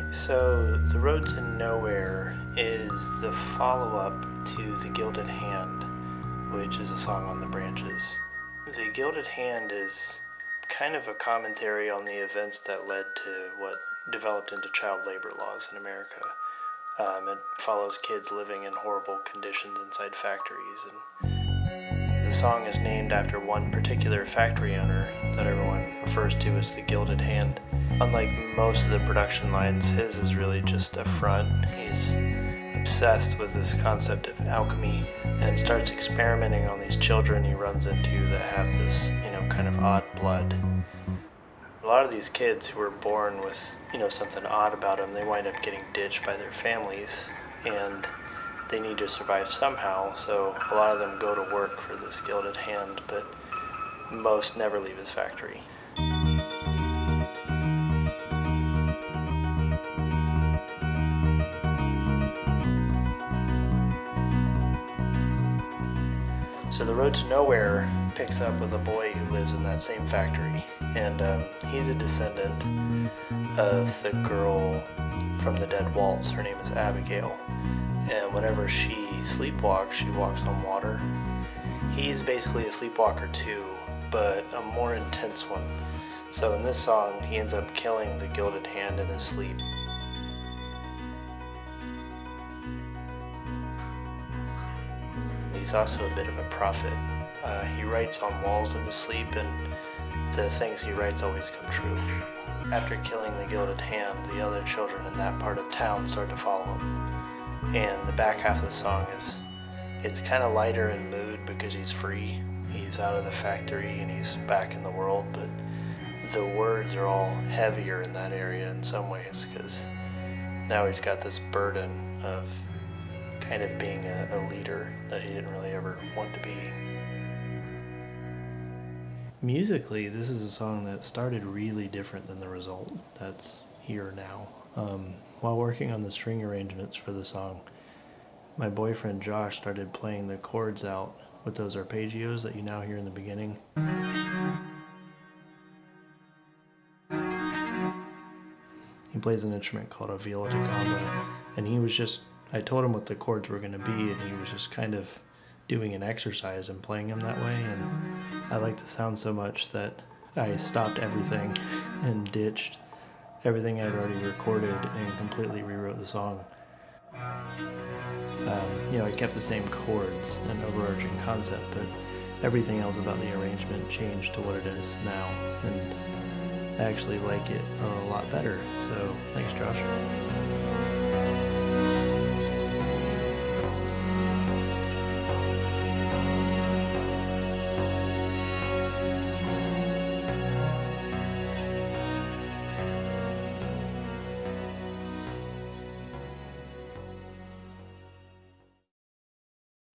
So, The Road to Nowhere is the follow up to The Gilded Hand, which is a song on the Branches. The Gilded Hand is kind of a commentary on the events that led to what developed into child labor laws in America. It follows kids living in horrible conditions inside factories, and the song is named after one particular factory owner that everyone refers to as the Gilded Hand. Unlike most of the production lines, his is really just a front. He's obsessed with this concept of alchemy and starts experimenting on these children he runs into that have this, kind of odd blood. A lot of these kids who were born with, something odd about them, they wind up getting ditched by their families, and they need to survive somehow, so a lot of them go to work for this Gilded Hand, but most never leave his factory. So The Road to Nowhere picks up with a boy who lives in that same factory, and he's a descendant of the girl from the Dead Waltz. Her name is Abigail, and whenever she sleepwalks, she walks on water. He's basically a sleepwalker too, but a more intense one. So in this song, he ends up killing the Gilded Hand in his sleep. He's also a bit of a prophet. He writes on walls in his sleep, and the things he writes always come true. After killing the Gilded Hand, the other children in that part of town start to follow him. And the back half of the song it's kind of lighter in mood because he's free. He's out of the factory and he's back in the world, but the words are all heavier in that area in some ways because now he's got this burden of kind of being a leader that he didn't really ever want to be. Musically, this is a song that started really different than the result that's here now. While working on the string arrangements for the song, my boyfriend Josh started playing the chords out with those arpeggios that you now hear in the beginning. He plays an instrument called a viola da gamba, and I told him what the chords were going to be, and he was just kind of doing an exercise and playing them that way, and I liked the sound so much that I stopped everything and ditched everything I'd already recorded and completely rewrote the song. I kept the same chords and overarching concept, but everything else about the arrangement changed to what it is now, and I actually like it a lot better, so thanks Josh.